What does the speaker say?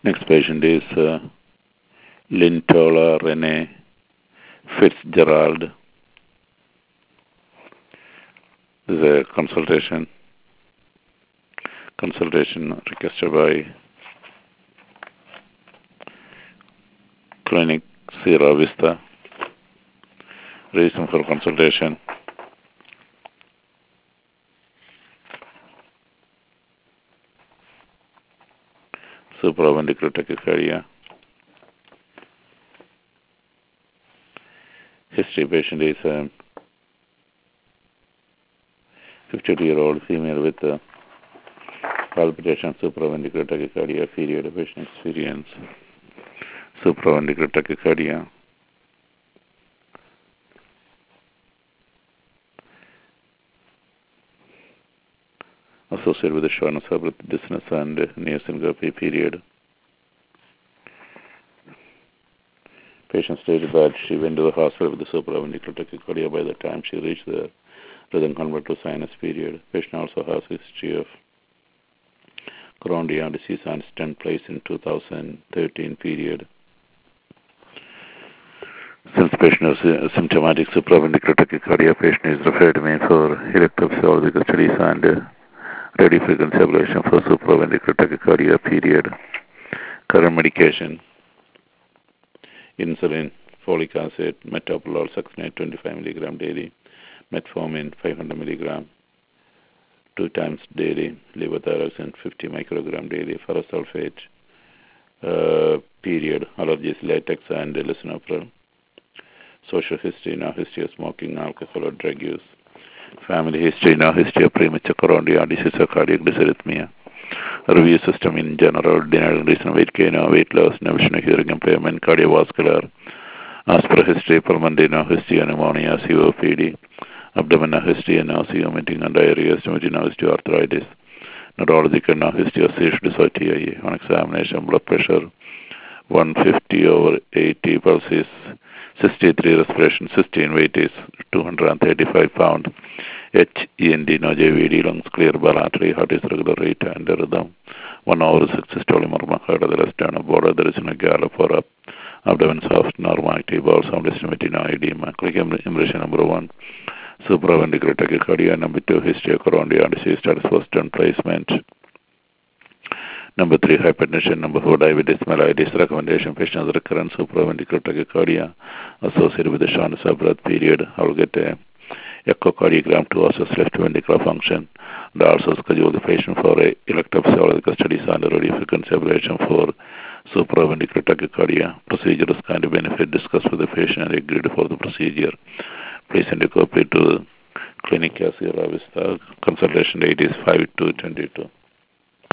Next patient is Lintola Renee Fitzgerald. This is a consultation requested by Clinic Sierra Vista. Reason for consultation: supraventricular tachycardia. History: patient is a 52-year-old female with palpitation, supraventricular tachycardia. Period. Patient experience supraventricular tachycardia. Associated with the shortness of breath, dizziness, and near syncope. Period. Patient stated that she went to the hospital with the supraventricular tachycardia. By the time she reached the rhythm converted to sinus. Period. Patient also has a history of coronary disease and stent placed in 2013. Period. Since the patient is symptomatic supraventricular tachycardia, patient is referred to me for electrophysiological studies and radiofrequency ablation for supraventricular tachycardia. Period. Current medication: insulin, folic acid, metoprolol, succinate 25 mg daily, metformin 500 mg 2 times daily, levothyroxine 50 microgram daily, ferrous sulfate. Period. Allergies: latex and lisinopril. Social history: no history of smoking, alcohol, or drug use. Family history: no history of premature coronary disease or cardiac dysarrhythmia. Review system in general: denial reason, weight gain, weight loss, no vision, hearing impairment, cardiovascular. As per history: pulmonary, no history of pneumonia, COPD. Abdominal history, nausea, vomiting, and diarrhea, stomach, no history of arthritis. Neurological: no history of seizure disorder, TIA. On examination: blood pressure 150/80, pulse is 63, respiration 16, weight is 235 pounds. HEND, no JVD, lungs clear, bilaterally, heart is regular rate and rhythm. 1 hour 6 systolic murmur, heard the rest down a border, there is no gallop or up. Abdomen soft, normality, bowel sound estimated, no edema. Click impression number 1. Supraventricular tachycardia. Number 2, history of coronary disease, status first turn placement. Number 3, hypertension. Number 4, diabetes mellitus. Recommendation: patient has recurrent supraventricular tachycardia associated with the shortness of breath. Period. I will get a echocardiogram to assess left ventricular function. And also schedule the patient for a electrophysiological studies and radiofrequency ablation for supraventricular tachycardia. Procedure is kind of benefit discussed with the patient and agreed for the procedure. Please send a copy to Clinic Sierra Vista. Consultation date is 5/2/22.